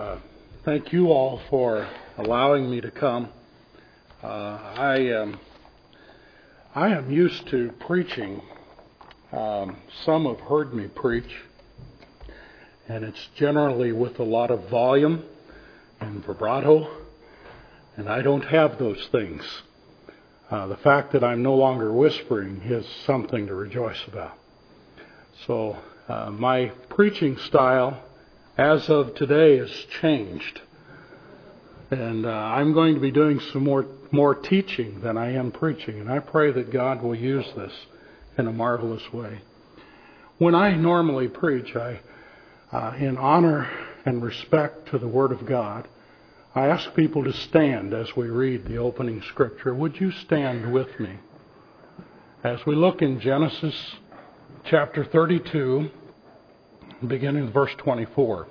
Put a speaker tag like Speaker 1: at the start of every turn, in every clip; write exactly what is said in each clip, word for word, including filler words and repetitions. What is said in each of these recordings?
Speaker 1: Uh, thank you all for allowing me to come. Uh, I am I am used to preaching. Um, some have heard me preach, and it's generally with a lot of volume and vibrato, and I don't have those things. Uh, the fact that I'm no longer whispering is something to rejoice about. So uh, my preaching style as of today has changed. And uh, I'm going to be doing some more, more teaching than I am preaching. And I pray that God will use this in a marvelous way. When I normally preach, I, uh, in honor and respect to the Word of God, I ask people to stand as we read the opening scripture. Would you stand with me as we look in Genesis chapter thirty-two, beginning with verse twenty-four.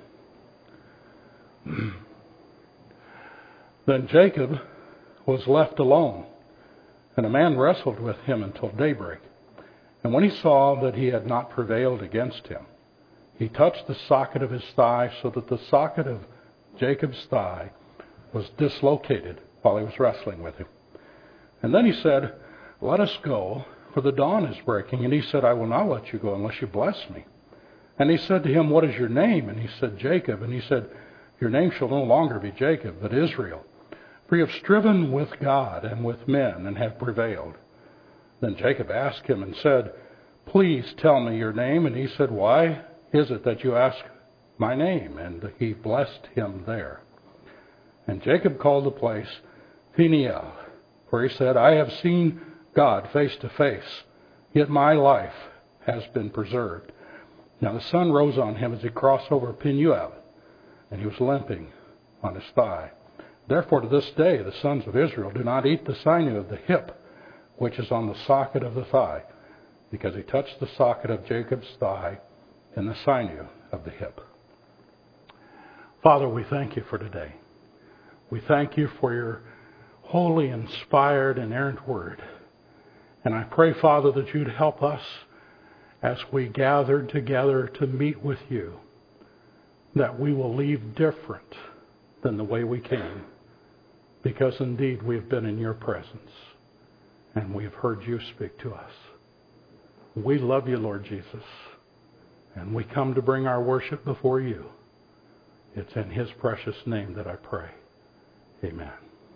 Speaker 1: Then Jacob was left alone, and a man wrestled with him until daybreak. And when he saw that he had not prevailed against him, he touched the socket of his thigh, so that the socket of Jacob's thigh was dislocated while he was wrestling with him. And then he said, "Let us go, for the dawn is breaking." And he said, "I will not let you go unless you bless me." And he said to him, "What is your name?" And he said, "Jacob." And he said, "Your name shall no longer be Jacob, but Israel. For you have striven with God and with men and have prevailed." Then Jacob asked him and said, "Please tell me your name." And he said, "Why is it that you ask my name?" And he blessed him there. And Jacob called the place Peniel, for he said, "I have seen God face to face, yet my life has been preserved." Now the sun rose on him as he crossed over Peniel, and he was limping on his thigh. Therefore to this day the sons of Israel do not eat the sinew of the hip, which is on the socket of the thigh, because he touched the socket of Jacob's thigh and the sinew of the hip. Father, we thank you for today. We thank you for your holy, inspired, inerrant word. And I pray, Father, that you'd help us as we gather together to meet with you, that we will leave different than the way we came, because indeed we've been in your presence and we've heard you speak to us. We love you, Lord Jesus, and we come to bring our worship before you. It's in his precious name that I pray. Amen.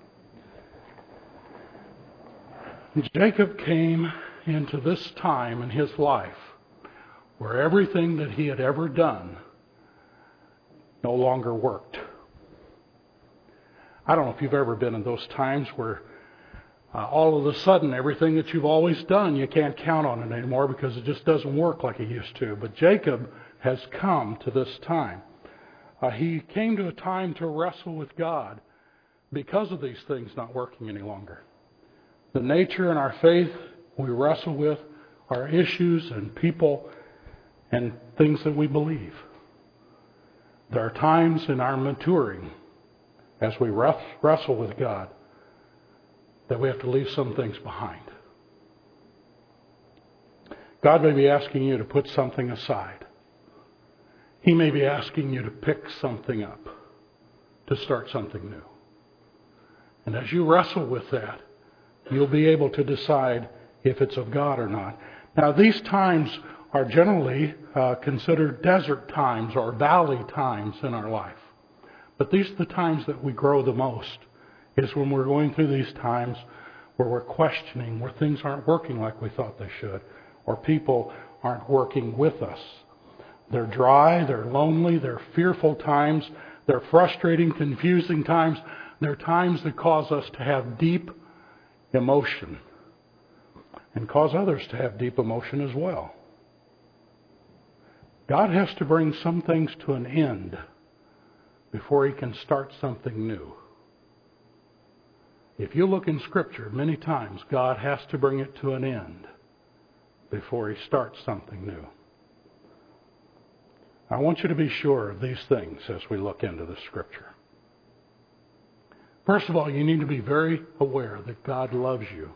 Speaker 1: Jacob came into this time in his life where everything that he had ever done no longer worked. I don't know if you've ever been in those times where uh, all of a sudden everything that you've always done, you can't count on it anymore because it just doesn't work like it used to. But Jacob has come to this time. Uh, he came to a time to wrestle with God because of these things not working any longer. The nature and our faith we wrestle with are issues and people and things that we believe. There are times in our maturing as we wrestle with God that we have to leave some things behind. God may be asking you to put something aside. He may be asking you to pick something up, to start something new. And as you wrestle with that, you'll be able to decide if it's of God or not. Now, these times are generally uh, considered desert times or valley times in our life. But these are the times that we grow the most, is when we're going through these times where we're questioning, where things aren't working like we thought they should, or people aren't working with us. They're dry, they're lonely, they're fearful times, they're frustrating, confusing times. They're times that cause us to have deep emotion and cause others to have deep emotion as well. God has to bring some things to an end before he can start something new. If you look in Scripture, many times God has to bring it to an end before he starts something new. I want you to be sure of these things as we look into the Scripture. First of all, you need to be very aware that God loves you.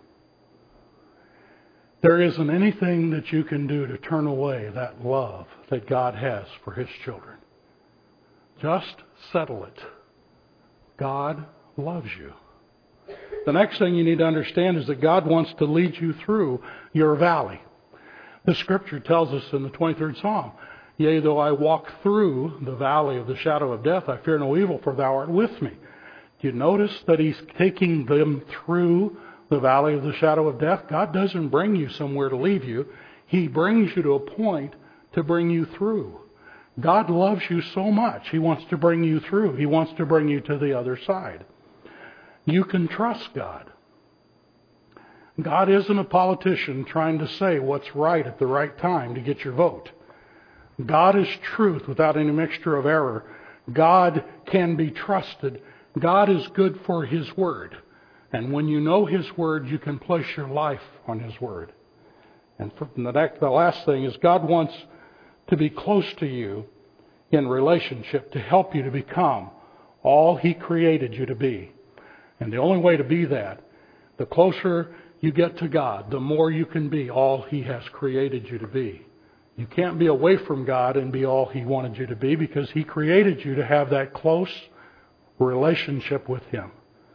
Speaker 1: There isn't anything that you can do to turn away that love that God has for his children. Just settle it. God loves you. The next thing you need to understand is that God wants to lead you through your valley. The Scripture tells us in the twenty-third Psalm, "Yea, though I walk through the valley of the shadow of death, I fear no evil, for thou art with me." Do you notice that He's taking them through the valley of the shadow of death? God doesn't bring you somewhere to leave you. He brings you to a point to bring you through. God loves you so much. He wants to bring you through. He wants to bring you to the other side. You can trust God. God isn't a politician trying to say what's right at the right time to get your vote. God is truth without any mixture of error. God can be trusted. God is good for His Word. And when you know His Word, you can place your life on His Word. And the, next, the last thing is God wants to be close to you in relationship to help you to become all He created you to be. And the only way to be that, the closer you get to God, the more you can be all He has created you to be. You can't be away from God and be all He wanted you to be, because He created you to have that close relationship with Him.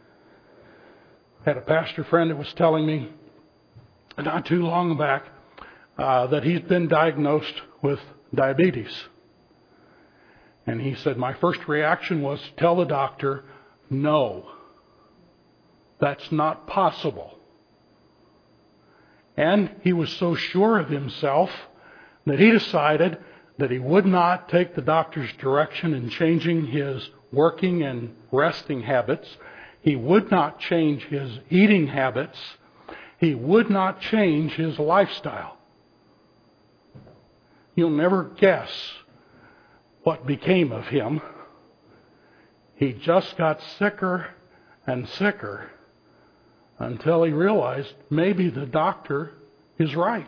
Speaker 1: I had a pastor friend that was telling me not too long back uh, that he's been diagnosed with diabetes. And he said, my first reaction was to tell the doctor, no, that's not possible. And he was so sure of himself that he decided that he would not take the doctor's direction in changing his working and resting habits. He would not change his eating habits. He would not change his lifestyle. You'll never guess what became of him. He just got sicker and sicker until he realized maybe the doctor is right.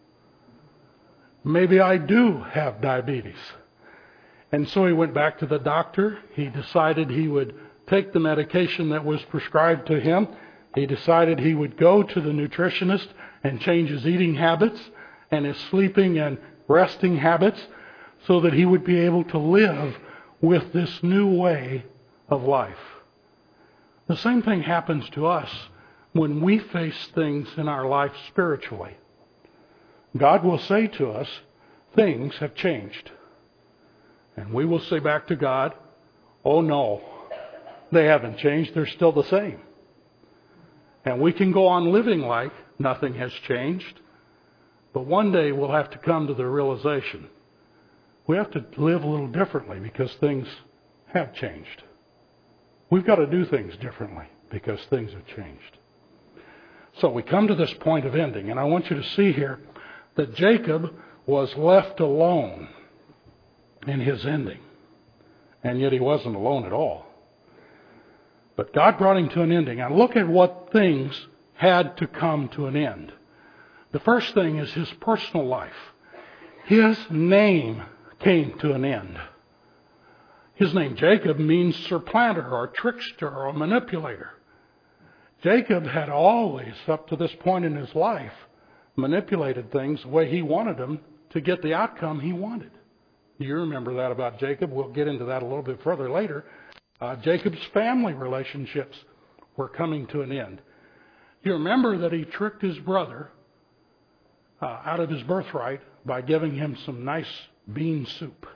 Speaker 1: Maybe I do have diabetes. And so he went back to the doctor. He decided he would take the medication that was prescribed to him. He decided he would go to the nutritionist and change his eating habits and his sleeping and resting habits so that he would be able to live with this new way of life. The same thing happens to us when we face things in our life spiritually. God will say to us, things have changed. And we will say back to God, oh no, they haven't changed, they're still the same. And we can go on living like nothing has changed. But one day we'll have to come to the realization we have to live a little differently because things have changed. We've got to do things differently because things have changed. So we come to this point of ending, and I want you to see here that Jacob was left alone in his ending. And yet he wasn't alone at all. But God brought him to an ending. Now look at what things had to come to an end. The first thing is his personal life. His name came to an end. His name, Jacob, means supplanter or trickster or manipulator. Jacob had always, up to this point in his life, manipulated things the way he wanted them to get the outcome he wanted. You remember that about Jacob. We'll get into that a little bit further later. Uh, Jacob's family relationships were coming to an end. You remember that he tricked his brother uh, out of his birthright by giving him some nice bean soup.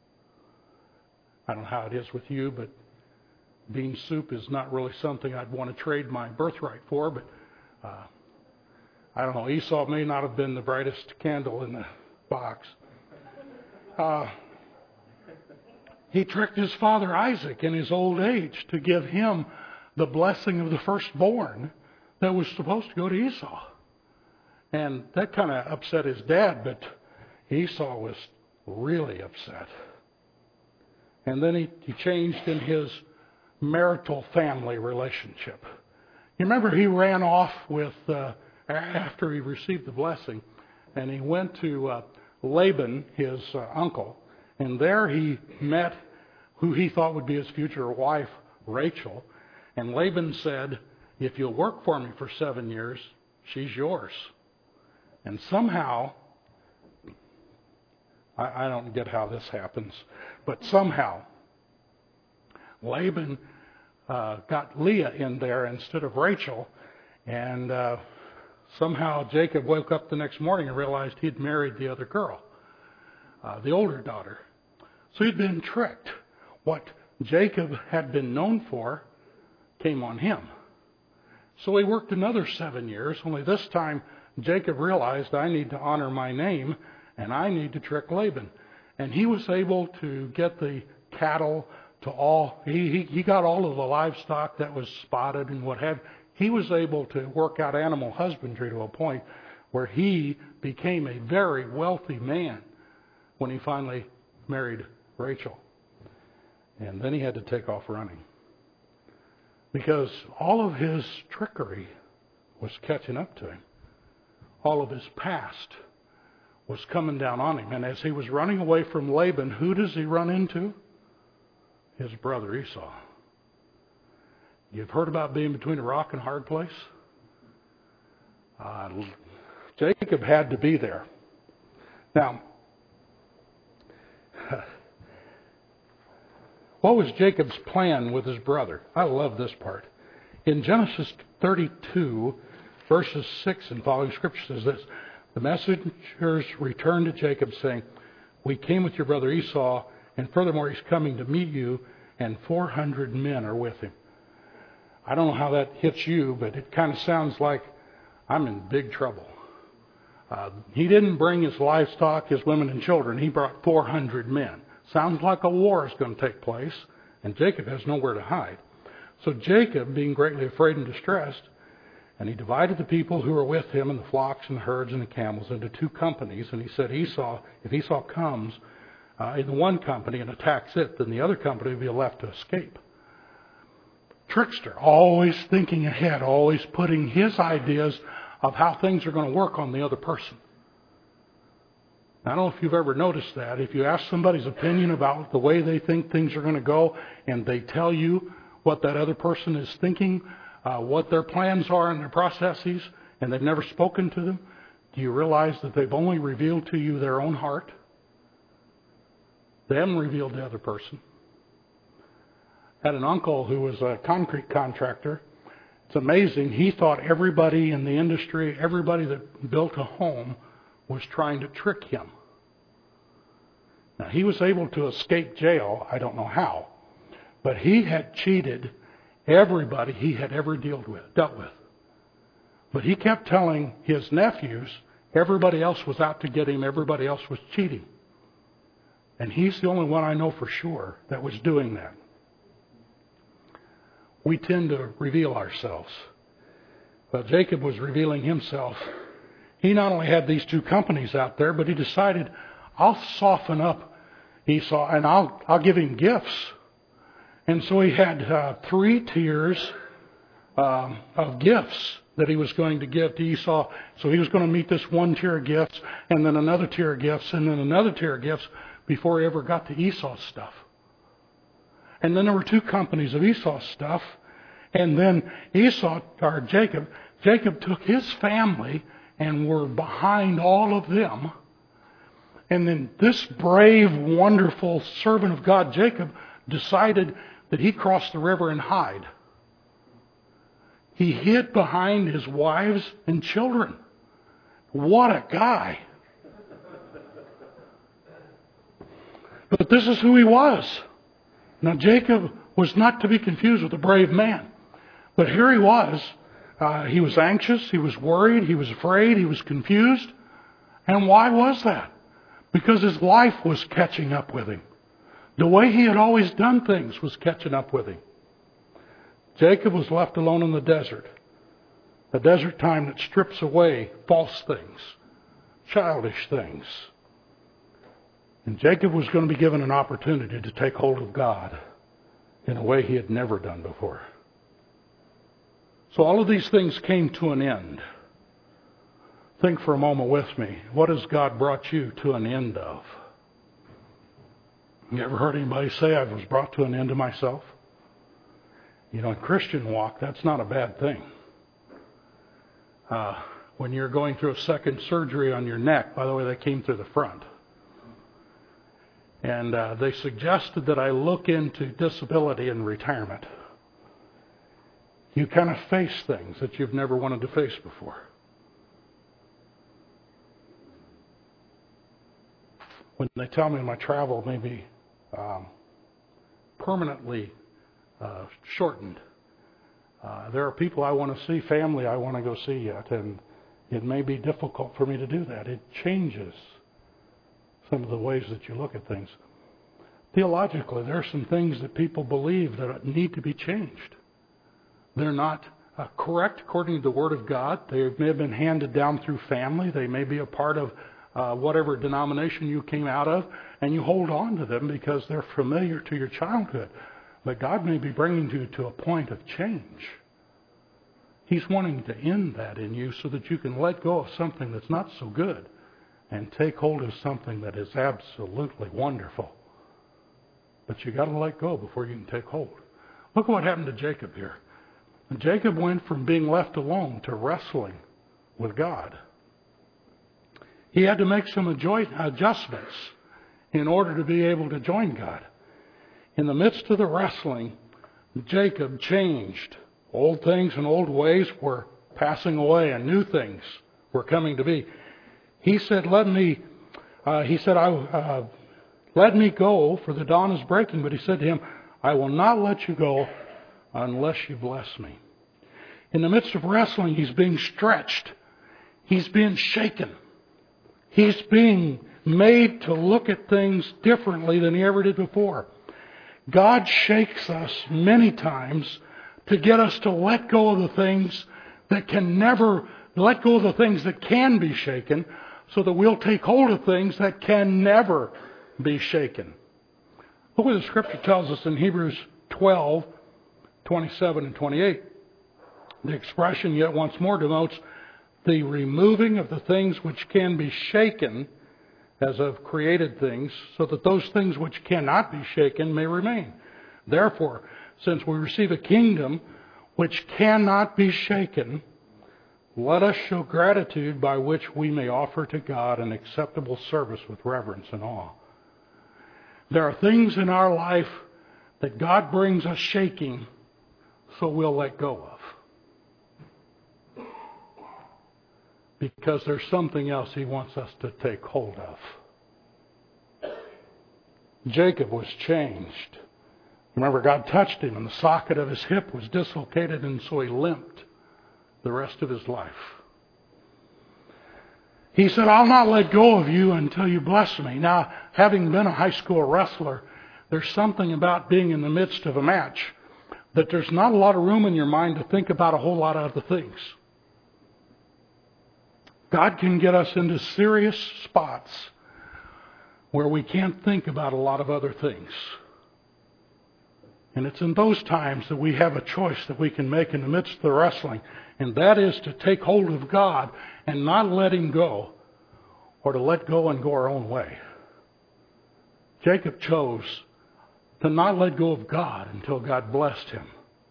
Speaker 1: I don't know how it is with you, but bean soup is not really something I'd want to trade my birthright for, but uh, I don't know, Esau may not have been the brightest candle in the box. Uh, he tricked his father Isaac in his old age to give him the blessing of the firstborn that was supposed to go to Esau. And that kind of upset his dad, but Esau was really upset. And then he, he changed in his marital family relationship. You remember he ran off with, uh, after he received the blessing, and he went to uh, Laban, his uh, uncle, and there he met who he thought would be his future wife, Rachel. And Laban said, if you'll work for me for seven years, she's yours. And somehow, I, I don't get how this happens, but somehow Laban uh, got Leah in there instead of Rachel, and uh, somehow Jacob woke up the next morning and realized he'd married the other girl, uh, the older daughter. So he'd been tricked. What Jacob had been known for came on him. So he worked another seven years, only this time Jacob realized, I need to honor my name, and I need to trick Laban. And he was able to get the cattle to all, he, he, he got all of the livestock that was spotted and what have. He was able to work out animal husbandry to a point where he became a very wealthy man when he finally married Rachel. And then he had to take off running, because all of his trickery was catching up to him. All of his past was coming down on him. And as he was running away from Laban, who does he run into? His brother Esau. You've heard about being between a rock and a hard place? Uh, Jacob had to be there. Now, what was Jacob's plan with his brother? I love this part. In Genesis thirty-two, verses six and following, Scripture says this: the messengers returned to Jacob, saying, we came with your brother Esau, and furthermore he's coming to meet you, and four hundred men are with him. I don't know how that hits you, but it kind of sounds like I'm in big trouble. Uh, he didn't bring his livestock, his women and children. He brought four hundred men. Sounds like a war is going to take place, and Jacob has nowhere to hide. So Jacob, being greatly afraid and distressed, and he divided the people who were with him and the flocks and the herds and the camels into two companies. And he said, Esau, if Esau comes uh, in the one company and attacks it, then the other company will be left to escape. Trickster, always thinking ahead, always putting his ideas of how things are going to work on the other person. I don't know if you've ever noticed that. If you ask somebody's opinion about the way they think things are going to go, and they tell you what that other person is thinking, uh, what their plans are and their processes, and they've never spoken to them, do you realize that they've only revealed to you their own heart? They haven't revealed the other person. I had an uncle who was a concrete contractor. It's amazing. He thought everybody in the industry, everybody that built a home, was trying to trick him. Now, he was able to escape jail. I don't know how. But he had cheated everybody he had ever dealt with, dealt with. But he kept telling his nephews everybody else was out to get him, everybody else was cheating. And he's the only one I know for sure that was doing that. We tend to reveal ourselves. But Jacob was revealing himself. He not only had these two companies out there, but he decided, I'll soften up Esau and I'll, I'll give him gifts. And so he had uh, three tiers um, of gifts that he was going to give to Esau. So he was going to meet this one tier of gifts, and then another tier of gifts, and then another tier of gifts before he ever got to Esau's stuff. And then there were two companies of Esau's stuff. And then Esau, or Jacob, Jacob took his family and were behind all of them. And then this brave, wonderful servant of God, Jacob, decided that he'd cross the river and hide. He hid behind his wives and children. What a guy. But this is who he was. Now, Jacob was not to be confused with a brave man. But here he was. Uh, he was anxious. He was worried. He was afraid. He was confused. And why was that? Because his life was catching up with him. The way he had always done things was catching up with him. Jacob was left alone in the desert. A desert time that strips away false things, childish things. And Jacob was going to be given an opportunity to take hold of God in a way he had never done before. So all of these things came to an end. Think for a moment with me. What has God brought you to an end of? You ever heard anybody say, I was brought to an end of myself? You know, in Christian walk, that's not a bad thing. Uh, when you're going through a second surgery on your neck, by the way, they came through the front. And uh, they suggested that I look into disability and retirement. You kind of face things that you've never wanted to face before. When they tell me my travel may be um, permanently uh, shortened, uh, there are people I want to see, family I want to go see yet, and it may be difficult for me to do that. It changes some of the ways that you look at things. Theologically, there are some things that people believe that need to be changed. They're not uh, correct according to the Word of God. They may have been handed down through family. They may be a part of uh, whatever denomination you came out of, and you hold on to them because they're familiar to your childhood. But God may be bringing you to a point of change. He's wanting to end that in you so that you can let go of something that's not so good and take hold of something that is absolutely wonderful. But you got to let go before you can take hold. Look what happened to Jacob here. Jacob went from being left alone to wrestling with God. He had to make some adjustments in order to be able to join God. In the midst of the wrestling, Jacob changed. Old things and old ways were passing away, and new things were coming to be. He said, "Let me." Uh, he said, "I uh, let me go, for the dawn is breaking." But he said to him, "I will not let you go unless you bless me." In the midst of wrestling, he's being stretched. He's being shaken. He's being made to look at things differently than he ever did before. God shakes us many times to get us to let go of the things that can never, let go of the things that can be shaken, so that we'll take hold of things that can never be shaken. Look what the Scripture tells us in Hebrews twelve, twenty-seven and twenty-eight. The expression yet once more denotes the removing of the things which can be shaken as of created things, so that those things which cannot be shaken may remain. Therefore, since we receive a kingdom which cannot be shaken, let us show gratitude by which we may offer to God an acceptable service with reverence and awe. There are things in our life that God brings us shaking, so we'll let go of. Because there's something else He wants us to take hold of. Jacob was changed. Remember, God touched him, and the socket of his hip was dislocated, and so he limped the rest of his life. He said, "I'll not let go of you until you bless me." Now, having been a high school wrestler, there's something about being in the midst of a match that there's not a lot of room in your mind to think about a whole lot of other things. God can get us into serious spots where we can't think about a lot of other things. And it's in those times that we have a choice that we can make in the midst of the wrestling, and that is to take hold of God and not let Him go, or to let go and go our own way. Jacob chose to not let go of God until God blessed him.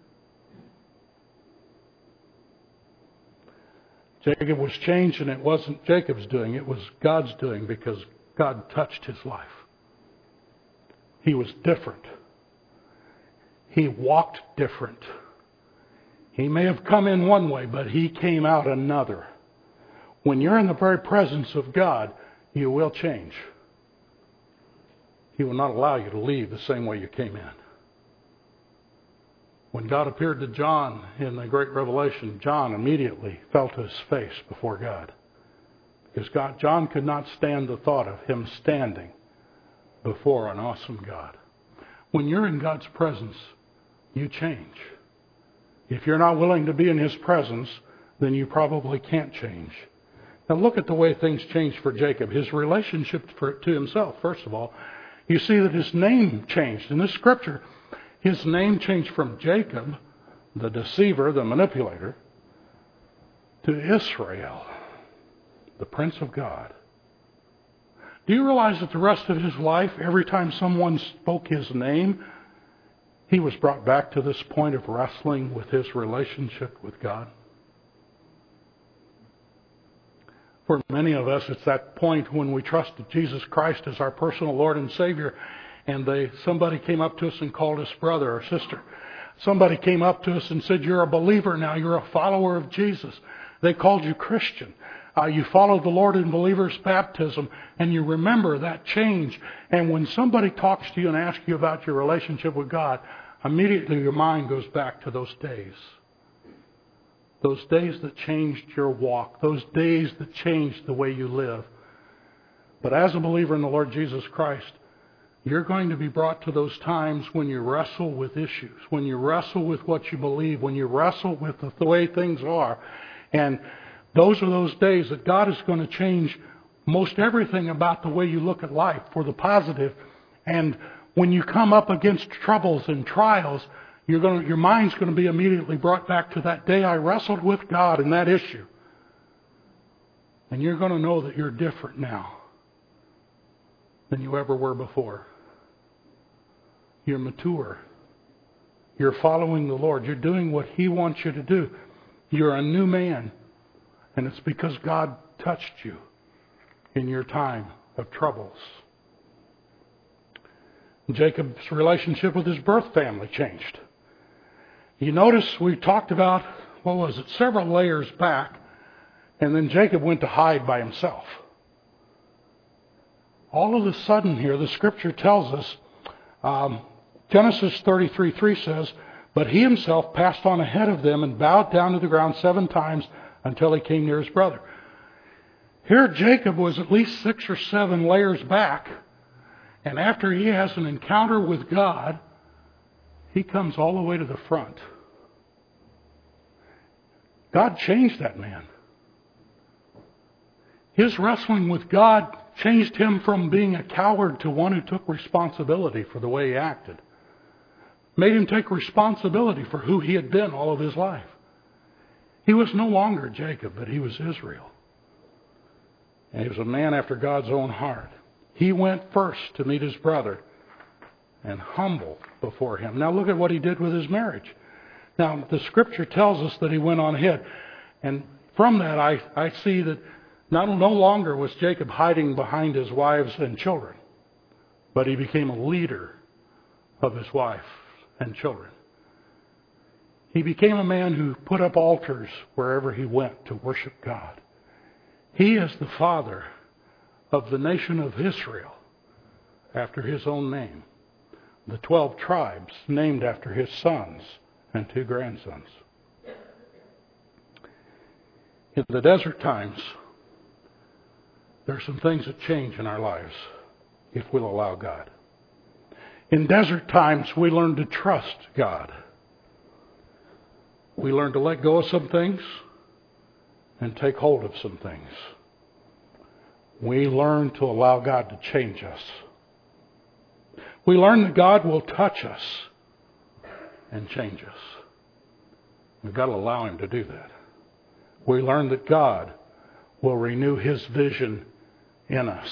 Speaker 1: Jacob was changed, and it wasn't Jacob's doing, it was God's doing, because God touched his life. He was different. He walked different. He may have come in one way, but he came out another. When you're in the very presence of God, you will change. He will not allow you to leave the same way you came in. When God appeared to John in the great revelation, John immediately fell to his face before God. Because God, John could not stand the thought of him standing before an awesome God. When you're in God's presence, you change. If you're not willing to be in His presence, then you probably can't change. Now look at the way things changed for Jacob. His relationship for, to himself, first of all. You see that his name changed. In this scripture, his name changed from Jacob, the deceiver, the manipulator, to Israel, the Prince of God. Do you realize that the rest of his life, every time someone spoke his name, he was brought back to this point of wrestling with his relationship with God? For many of us, it's that point when we trusted Jesus Christ as our personal Lord and Savior, and they somebody came up to us and called us brother or sister. Somebody came up to us and said, you're a believer now, you're a follower of Jesus. They called you Christian. Uh, you followed the Lord in believer's baptism, and you remember that change. And when somebody talks to you and asks you about your relationship with God, immediately your mind goes back to those days. Those days that changed your walk. Those days that changed the way you live. But as a believer in the Lord Jesus Christ, you're going to be brought to those times when you wrestle with issues, when you wrestle with what you believe, when you wrestle with the way things are. And those are those days that God is going to change most everything about the way you look at life for the positive. And when you come up against troubles and trials, you're going to, your mind's going to be immediately brought back to that day I wrestled with God in that issue. And you're going to know that you're different now than you ever were before. You're mature. You're following the Lord. You're doing what He wants you to do. You're a new man. And it's because God touched you in your time of troubles. Jacob's relationship with his birth family changed. You notice we talked about, what was it, several layers back, and then Jacob went to hide by himself. All of a sudden here, the Scripture tells us, um, Genesis thirty-three three says, but he himself passed on ahead of them and bowed down to the ground seven times until he came near his brother. Here Jacob was at least six or seven layers back, and after he has an encounter with God, he comes all the way to the front. God changed that man. His wrestling with God changed him from being a coward to one who took responsibility for the way he acted. Made him take responsibility for who he had been all of his life. He was no longer Jacob, but he was Israel. And he was a man after God's own heart. He went first to meet his brother and humble before him. Now look at what he did with his marriage. Now the Scripture tells us that he went on ahead. And from that I, I see that not, no longer was Jacob hiding behind his wives and children, but he became a leader of his wife and children. He became a man who put up altars wherever he went to worship God. He is the father of the nation of Israel after his own name. The twelve tribes named after his sons and two grandsons. In the desert times, there are some things that change in our lives if we'll allow God. In desert times, we learn to trust God. We learn to let go of some things and take hold of some things. We learn to allow God to change us. We learn that God will touch us and change us. We've got to allow Him to do that. We learn that God will renew His vision in us.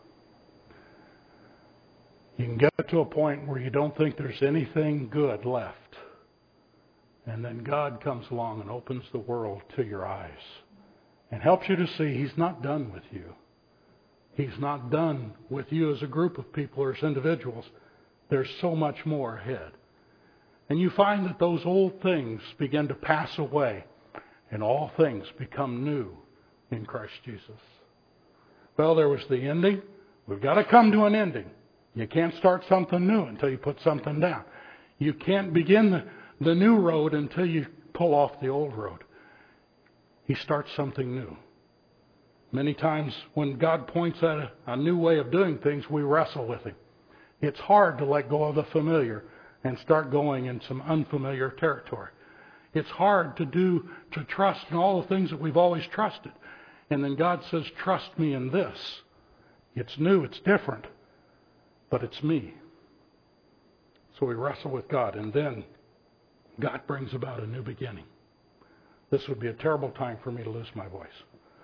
Speaker 1: You can get to a point where you don't think there's anything good left. And then God comes along and opens the world to your eyes and helps you to see He's not done with you. He's not done with you as a group of people or as individuals. There's so much more ahead. And you find that those old things begin to pass away and all things become new in Christ Jesus. Well, there was the ending. We've got to come to an ending. You can't start something new until you put something down. You can't begin the, the new road until you pull off the old road. He starts something new. Many times when God points at a, a new way of doing things, we wrestle with Him. It's hard to let go of the familiar and start going in some unfamiliar territory. It's hard to do, to trust in all the things that we've always trusted. And then God says, trust me in this. It's new, it's different, but it's me. So we wrestle with God, and then God brings about a new beginning. This would be a terrible time for me to lose my voice.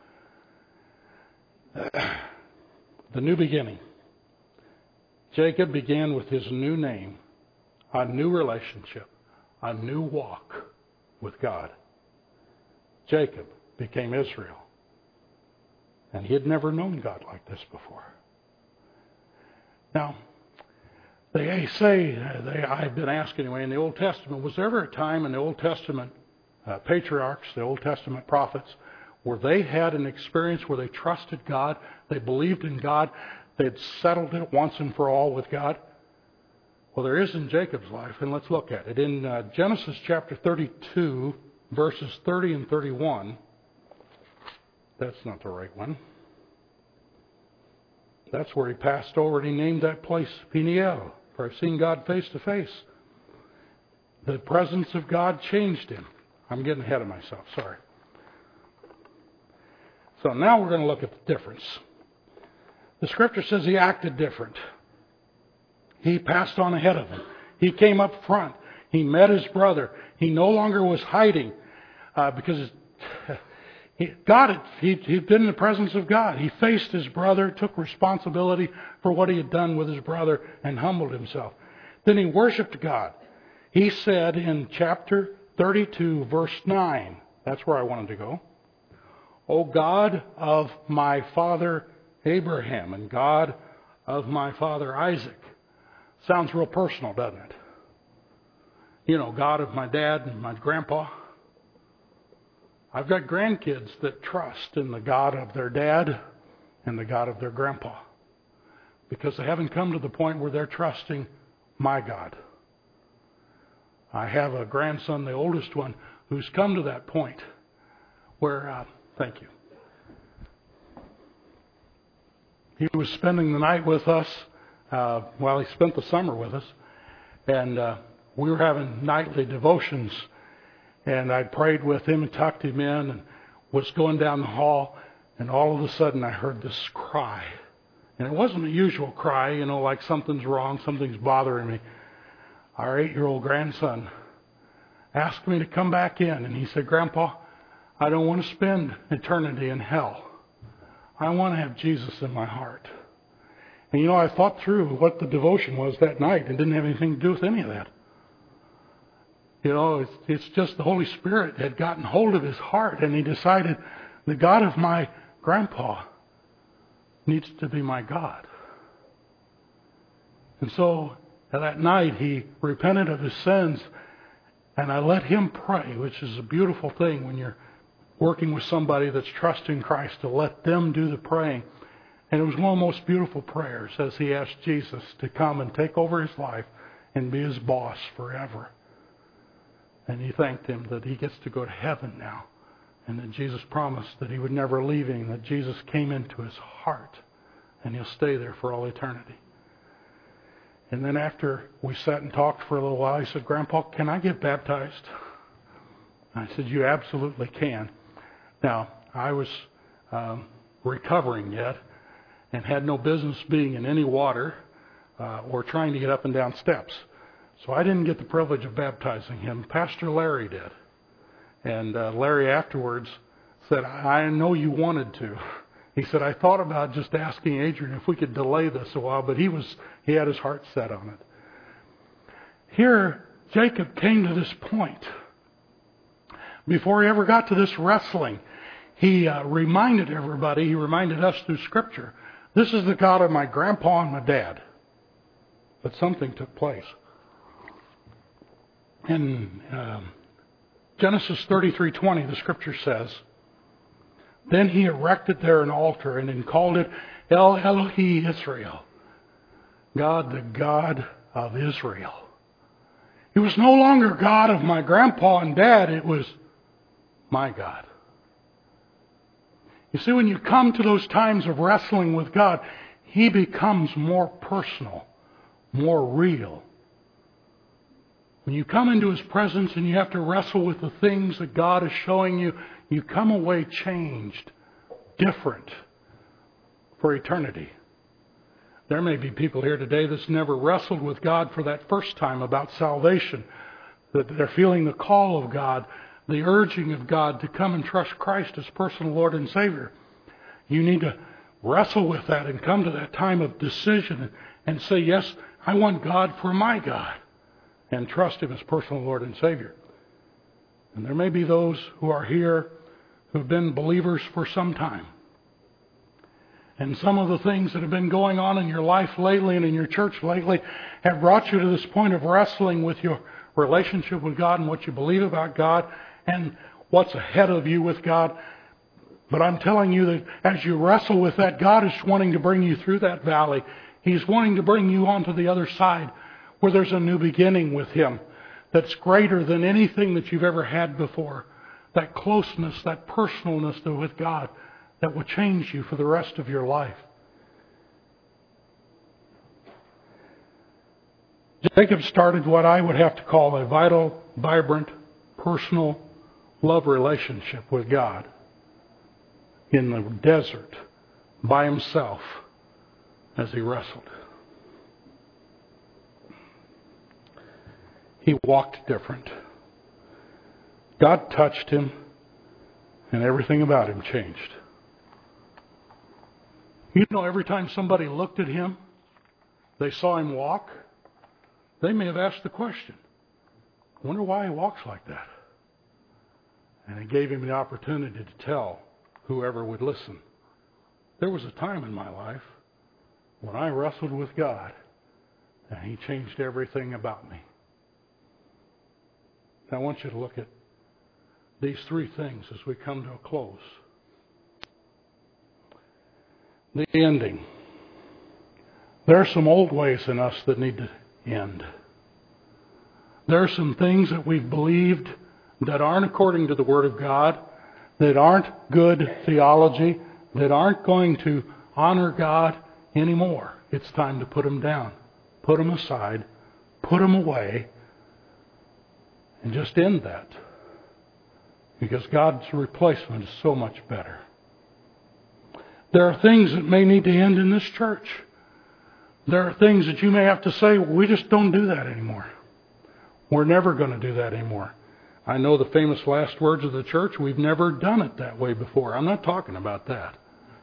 Speaker 1: The new beginning. Jacob began with his new name, a new relationship, a new walk with God. Jacob became Israel. And he had never known God like this before. Now, they say, they, I've been asked anyway, in the Old Testament, was there ever a time in the Old Testament uh, patriarchs, the Old Testament prophets, where they had an experience where they trusted God, they believed in God, they had settled it once and for all with God? Well, there is in Jacob's life, and let's look at it. In uh, Genesis chapter thirty-two, verses thirty and thirty-one, that's not the right one. That's where he passed over and he named that place Peniel, for I've seen God face to face. The presence of God changed him. I'm getting ahead of myself, sorry. So now we're going to look at the difference. The scripture says he acted different. He passed on ahead of him. He came up front. He met his brother. He no longer was hiding uh, because he, God had, he, he'd been in the presence of God. He faced his brother, took responsibility for what he had done with his brother, and humbled himself. Then he worshiped God. He said in chapter thirty-two, verse nine, that's where I wanted to go, O God of my father Abraham and God of my father Isaac. Sounds real personal, doesn't it? You know, God of my dad and my grandpa. I've got grandkids that trust in the God of their dad and the God of their grandpa, because they haven't come to the point where they're trusting my God. I have a grandson, the oldest one, who's come to that point where, uh, thank you. He was spending the night with us. Uh, well, he spent the summer with us, and uh, we were having nightly devotions, and I prayed with him and tucked him in and was going down the hall, and all of a sudden I heard this cry. And it wasn't a usual cry, you know, like something's wrong, something's bothering me. Our eight-year-old grandson asked me to come back in, and he said, Grandpa, I don't want to spend eternity in hell. I want to have Jesus in my heart. And you know, I thought through what the devotion was that night and didn't have anything to do with any of that. You know, it's, it's just the Holy Spirit had gotten hold of his heart, and he decided the God of my grandpa needs to be my God. And so that night he repented of his sins, and I let him pray, which is a beautiful thing when you're working with somebody that's trusting Christ, to let them do the praying. And it was one of the most beautiful prayers as he asked Jesus to come and take over his life and be his boss forever. And he thanked him that he gets to go to heaven now, and that Jesus promised that he would never leave him, that Jesus came into his heart and he'll stay there for all eternity. And then after we sat and talked for a little while, he said, Grandpa, can I get baptized? I said, you absolutely can. Now, I was um, recovering yet and had no business being in any water uh, or trying to get up and down steps. So I didn't get the privilege of baptizing him. Pastor Larry did. And uh, Larry afterwards said, I know you wanted to. He said, I thought about just asking Adrian if we could delay this a while, but he was he had his heart set on it. Here, Jacob came to this point. Before he ever got to this wrestling, he uh, reminded everybody, he reminded us through Scripture, this is the God of my grandpa and my dad. But something took place. In um, Genesis thirty-three twenty, the Scripture says, then he erected there an altar and then called it El Elohi Israel, God, the God of Israel. It was no longer God of my grandpa and dad, it was my God. You see, when you come to those times of wrestling with God, He becomes more personal, more real. When you come into His presence and you have to wrestle with the things that God is showing you, you come away changed, different for eternity. There may be people here today that's never wrestled with God for that first time about salvation, that they're feeling the call of God, the urging of God to come and trust Christ as personal Lord and Savior. You need to wrestle with that and come to that time of decision and say, yes, I want God for my God, and trust Him as personal Lord and Savior. And there may be those who are here who have been believers for some time. And some of the things that have been going on in your life lately and in your church lately have brought you to this point of wrestling with your relationship with God and what you believe about God and what's ahead of you with God. But I'm telling you that as you wrestle with that, God is wanting to bring you through that valley. He's wanting to bring you onto the other side where there's a new beginning with Him that's greater than anything that you've ever had before. That closeness, that personalness with God that will change you for the rest of your life. Jacob started what I would have to call a vital, vibrant, personal love relationship with God in the desert by himself as he wrestled. He walked different. God touched him, and everything about him changed. You know, every time somebody looked at him, they saw him walk, they may have asked the question, I wonder why he walks like that. And it gave him the opportunity to tell whoever would listen. There was a time in my life when I wrestled with God, and He changed everything about me. Now I want you to look at these three things as we come to a close. The ending. There are some old ways in us that need to end. There are some things that we've believed that aren't according to the Word of God, that aren't good theology, that aren't going to honor God anymore. It's time to put them down. Put them aside. Put them away. And just end that. Because God's replacement is so much better. There are things that may need to end in this church. There are things that you may have to say, well, we just don't do that anymore. We're never going to do that anymore. I know the famous last words of the church, we've never done it that way before. I'm not talking about that.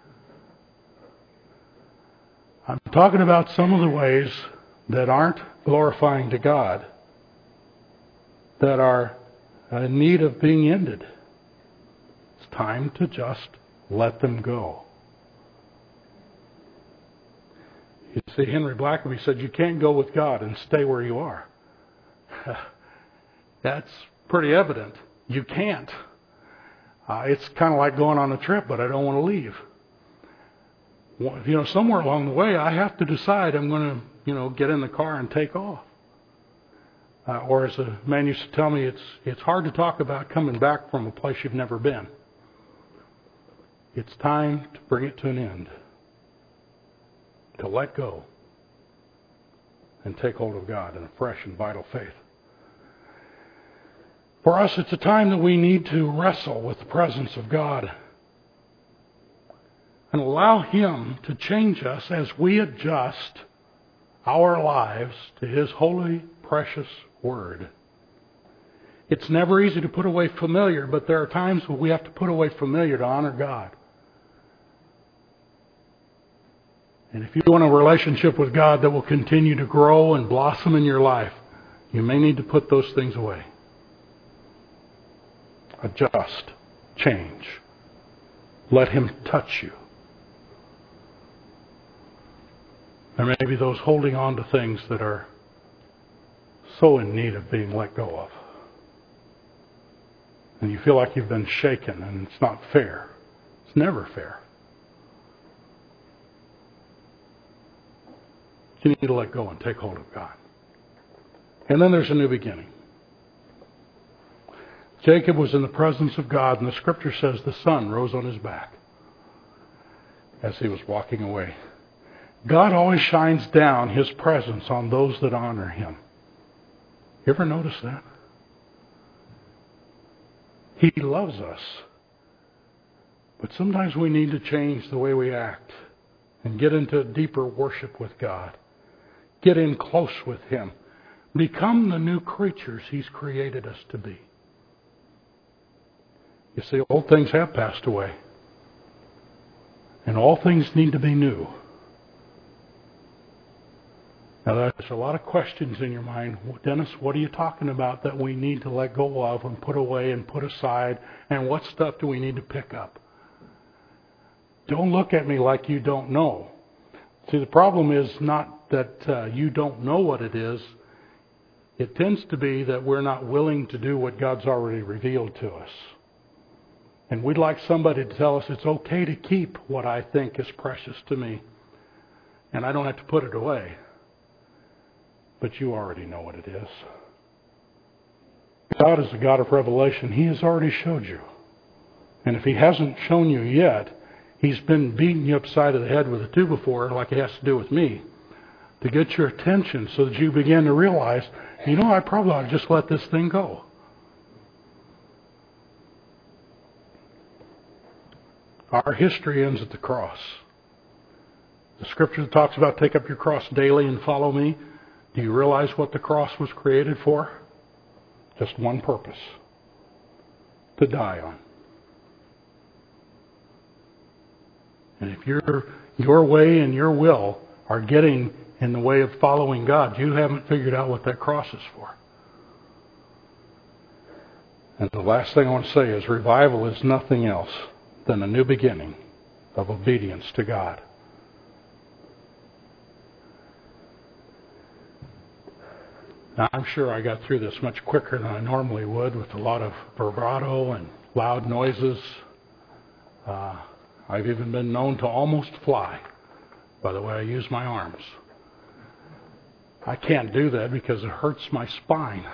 Speaker 1: I'm talking about some of the ways that aren't glorifying to God, that are in need of being ended. It's time to just let them go. You see, Henry Blackaby said, you can't go with God and stay where you are. That's pretty evident. You can't. Uh, it's kind of like going on a trip, but I don't want to leave. Well, you know, somewhere along the way, I have to decide I'm going to, you know, get in the car and take off. Uh, or as a man used to tell me, it's it's hard to talk about coming back from a place you've never been. It's time to bring it to an end. To let go and take hold of God in a fresh and vital faith. For us, it's a time that we need to wrestle with the presence of God and allow Him to change us as we adjust our lives to His holy, precious Word. It's never easy to put away familiar, but there are times when we have to put away familiar to honor God. And if you want a relationship with God that will continue to grow and blossom in your life, you may need to put those things away. Adjust. Change. Let Him touch you. There may be those holding on to things that are so in need of being let go of. And you feel like you've been shaken and it's not fair. It's never fair. You need to let go and take hold of God. And then there's a new beginning. Jacob was in the presence of God, and the Scripture says the sun rose on his back as he was walking away. God always shines down His presence on those that honor Him. You ever notice that? He loves us. But sometimes we need to change the way we act and get into deeper worship with God. Get in close with Him. Become the new creatures He's created us to be. You see, old things have passed away. And all things need to be new. Now, there's a lot of questions in your mind. Dennis, what are you talking about that we need to let go of and put away and put aside? And what stuff do we need to pick up? Don't look at me like you don't know. See, the problem is not that uh, you don't know what it is. It tends to be that we're not willing to do what God's already revealed to us. And we'd like somebody to tell us it's okay to keep what I think is precious to me. And I don't have to put it away. But you already know what it is. God is a God of revelation. He has already showed you. And if He hasn't shown you yet, He's been beating you upside of the head with a two before, like He has to do with me, to get your attention so that you begin to realize, you know, I probably ought to just let this thing go. Our history ends at the cross. The scripture talks about take up your cross daily and follow me. Do you realize what the cross was created for? Just one purpose. To die on. And if your your way and your will are getting in the way of following God, you haven't figured out what that cross is for. And the last thing I want to say is revival is nothing else than a new beginning of obedience to God. Now, I'm sure I got through this much quicker than I normally would with a lot of vibrato and loud noises. Uh, I've even been known to almost fly by the way I use my arms. I can't do that because it hurts my spine.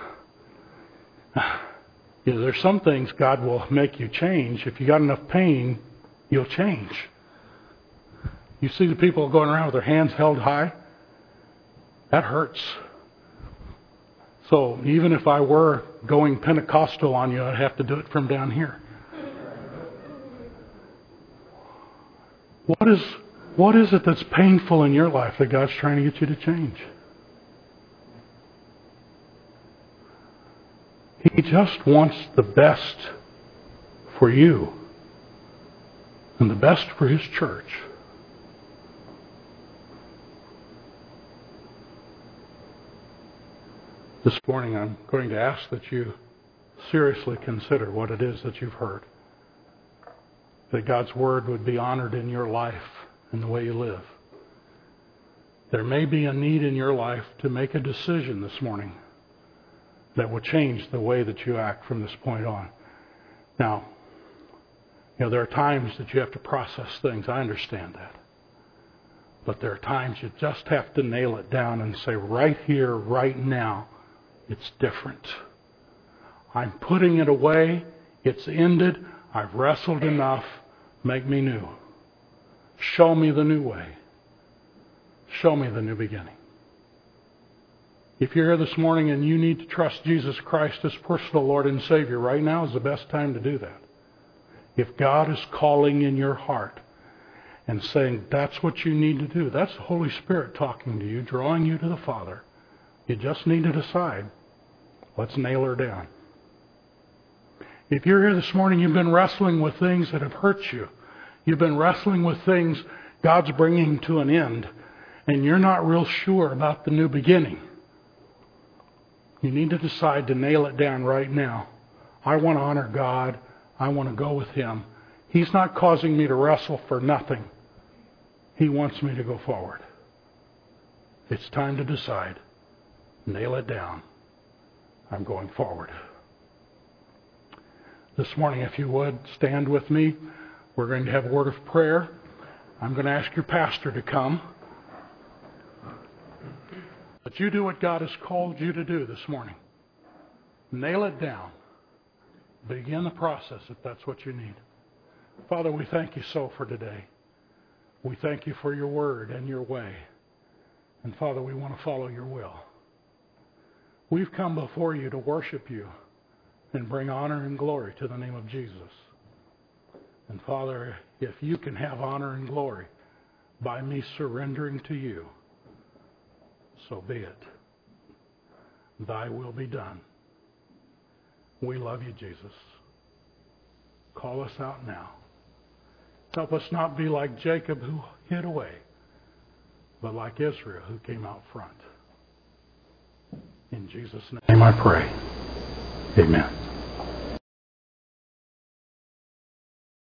Speaker 1: You know, there's some things God will make you change. If you got enough pain, you'll change. You see the people going around with their hands held high? That hurts. So even if I were going Pentecostal on you, I'd have to do it from down here. What is, what is it that's painful in your life that God's trying to get you to change? He just wants the best for you and the best for His church. This morning I'm going to ask that you seriously consider what it is that you've heard. That God's Word would be honored in your life and the way you live. There may be a need in your life to make a decision this morning that will change the way that you act from this point on. Now, you know, there are times that you have to process things. I understand that. But there are times you just have to nail it down and say, right here, right now, it's different. I'm putting it away. It's ended. I've wrestled enough. Make me new. Show me the new way. Show me the new beginning. If you're here this morning and you need to trust Jesus Christ as personal Lord and Savior, right now is the best time to do that. If God is calling in your heart and saying that's what you need to do, that's the Holy Spirit talking to you, drawing you to the Father. You just need to decide. Let's nail her down. If you're here this morning, you've been wrestling with things that have hurt you. You've been wrestling with things God's bringing to an end, and you're not real sure about the new beginning. You need to decide to nail it down right now. I want to honor God. I want to go with Him. He's not causing me to wrestle for nothing. He wants me to go forward. It's time to decide. Nail it down. I'm going forward. This morning, if you would, stand with me. We're going to have a word of prayer. I'm going to ask your pastor to come. But you do what God has called you to do this morning. Nail it down. Begin the process if that's what you need. Father, we thank you so for today. We thank you for your word and your way. And Father, we want to follow your will. We've come before you to worship you and bring honor and glory to the name of Jesus. And Father, if you can have honor and glory by me surrendering to you, so be it. Thy will be done. We love you, Jesus. Call us out now. Help us not be like Jacob who hid away, but like Israel who came out front. In Jesus' name I pray. Amen.